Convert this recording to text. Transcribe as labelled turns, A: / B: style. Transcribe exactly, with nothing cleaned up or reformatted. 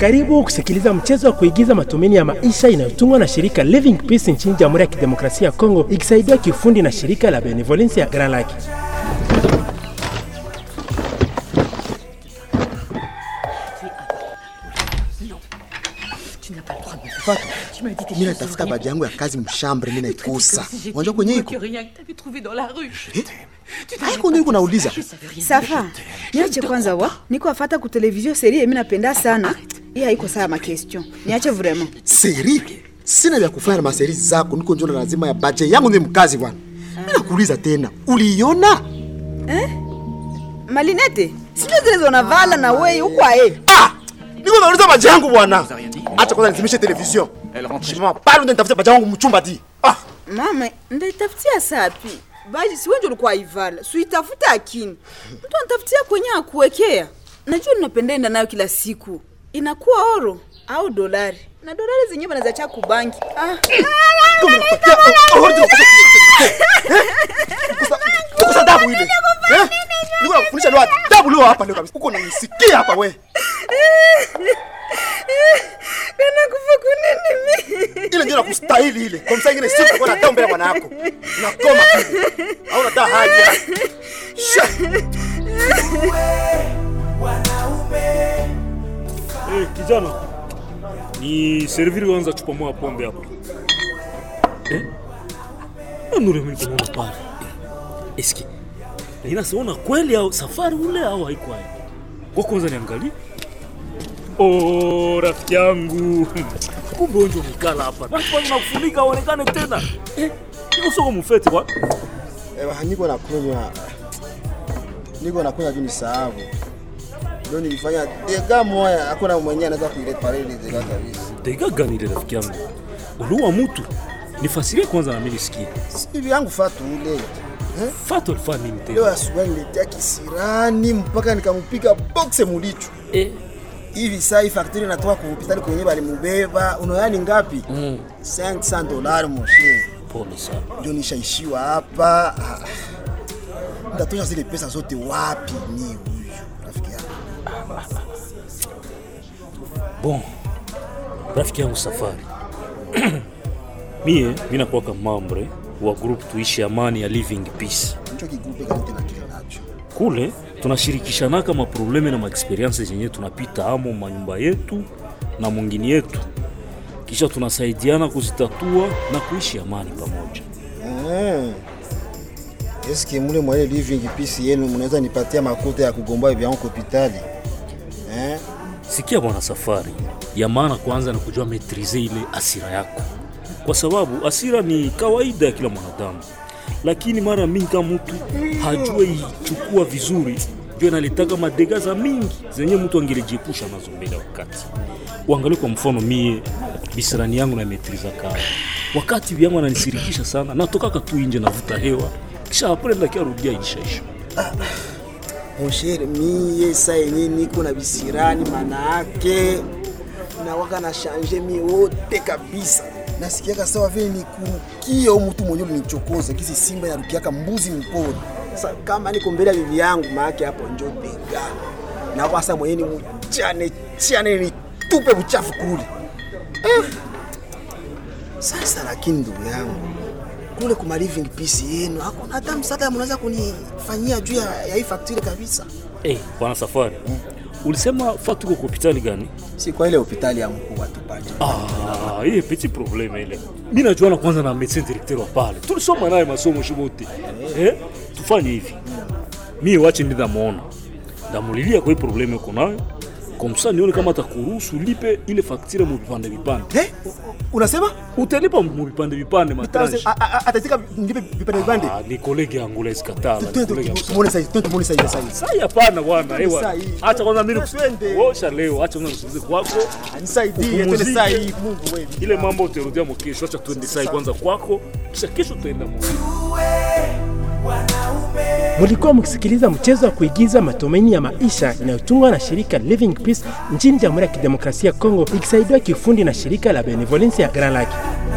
A: Karibu kusikiliza mchezo wa kuigiza matumaini ya maisha inayotungwa na shirika Living Peace nchini Jamhuri ya Kidemokrasia ya Kongo ikisaidiwa kiufundi na shirika la Benevolence ya Grand Lake.
B: Fatu, mimi natafuta baji yangu ya kazi mshambre mimi naikosa. Unajua kwenye iko? Haiko nini kunauliza?
C: Safa, niache kwanza wa. Niko afata ku television serie mimi napenda sana. Hii haiko sawa ma question. Niache vraiment.
B: Serie? Sina vya kufanya na maseri zako, niko njoo na lazima ya baje yangu ni mkazi bwana. Mimi nakuuliza tena, uliona?
C: Eh? Malinete? Sio zile unavala na wewe huko ae.
B: Ah! Niko nauliza baje yangu bwana. Acha kwanza nizimishe television. Mama, pale ndo nitafuta baje yangu mchumba di. Ah!
C: Mama, ndaitafutia sapi. Baji si wewe ulikuwa ivala. Suitafuta akini. Mtu anatafutia kwenye akuwekea. Najua ninapendenda nayo kila siku. Inakuwa oro au dolari. Na dolari zenyewe banaza cha kubanki. Ah.
B: Kusa dabu ile. Eh? Niko nakufundisha leo dabu leo hapa leo kabisa. Uko unanisikia hapa wewe.
C: Kana kufa kunini mimi?
B: Ile ndio nakustahili ile. Kwa msangine siku kwa na damu mbele bwana yako. Unakoma kile. Hauna taa haja.
D: Eh, kijana. Ni servir kwanza chupa moja pombe hapo. Eh? Nure mimi kuona pale. Eski. Ninasiona kweli au safari ule au haiko hayo. Kwa kwanza niangalie. Oh, rafiki yangu. Kumbe unjo mkala hapa. Basi unakufunika uonekane tena. Eh, niko soko mfete kwa.
B: Eh, niko nakunywa. Niko nakunywa juu ni sababu. Ndio nilifanya dega moja, hakuna mwenyewe anaweza kuileta ile dega kabisa.
D: Dega gani ile rafiki yangu? Uliua mtu. Nifasirie kwanza na mimi nisikie.
B: Hivi yangu Fatu ule.
D: Eh? Fatu alifanya nini tena?
B: Leo asubuhi nilitia kisirani mpaka nikampiga boxe mulicho.
D: Eh.
B: Hivi sasa hii factory inatoka kwa hospitali kwenye bali mbeba. Unaona ngapi?
D: Mm.
B: cinq cents dollars moshe.
D: Pole sana.
B: Ndio nishaishiwa hapa. Ndatoa zile pesa zote wapi ni huyu rafiki yangu?
D: Bon. Rafiki yangu Safari. Mie, mimi nakuwa kama membre wa group tuishi amani ya Living Peace.
B: Nicho kigrupe gani tena kile nacho?
D: Kule tunashirikishana kama probleme na experiences zenye tunapita amo manyumba yetu na mwingine yetu. Kisha tunasaidiana kuzitatua na kuishi amani pamoja.
B: Mm. Eske mule mwale Living Peace yenu mnaweza nipatia makuta ya kugomba hivi yangu hospitali? Eh?
D: Sikia bwana Safari, ya maana kwanza na kujua maîtriser ile asira yako. Kwa sababu asira ni kawaida ya kila mwanadamu. Lakini mara mingi kama mtu hajue ichukua vizuri, ndio inaleta madega za mingi zenye mtu angelijiepusha nazo mbele wakati. Uangalie kwa mfano mie bisirani yangu na maîtriser kama. Wakati vyangu ananisirikisha sana, natoka tu nje navuta hewa. Kisha hapo ndio kiarudia ishaisha.
B: Moshere mie sasa yenyewe niko na bisirani maana yake na waka na changer mie wote kabisa. Nasikia sawa vile nikurukie au mtu mwenyewe nichokoza kisi simba yarukiaka mbuzi mpori. Sasa kama niko mbele ya bibi yangu maana hapo njoo bega. Na kwa sasa mwenyewe ni mchane chane ni tupe uchafu kule. Eh. Sasa lakini ndugu yangu kule kuma Living Peace yenu hakuna hata msaada mnaweza kunifanyia juu ya, ya hii factory kabisa.
D: Eh, hey, bwana Safari. Hmm. Ulisema Fatu kwa hospitali gani?
B: Si kwa ile hospitali ya mkuu tupaje.
D: Ah, hii petit problème ile. Mimi najuana kwanza na médecin directeur wa pale. Tulisoma naye masomo shobote. Eh? Tufanye hivi. Mimi wache ndida muona. Ndamulilia kwa hii problème uko nayo. Komsa nione kama atakuruhusu lipe ile facture mu vipande vipande.
B: Eh? Unasema
D: utalipa mu vipande vipande matranche.
B: Atatika nilipe vipande vipande.
D: Ah, ni kolege yangu les katala.
B: Tuone sasa, tuone sasa sasa.
D: Sasa hapana bwana, hewa. Acha kwanza mimi nikusende. Osha leo, acha kwanza nikusikize kwako.
B: Nisaidie twende sasa hii Mungu wewe.
D: Ile mambo utarudia mkesho, acha twende sasa kwanza kwako, kisha kesho tutaenda Mungu.
A: Mulikuwa mkisikiliza mchezo wa kuigiza matumaini ya maisha inayotungwa na shirika Living Peace nchini Jamhuri ya Kidemokrasia ya Kongo ikisaidiwa kiufundi na shirika la Benevolence ya Grand Lake.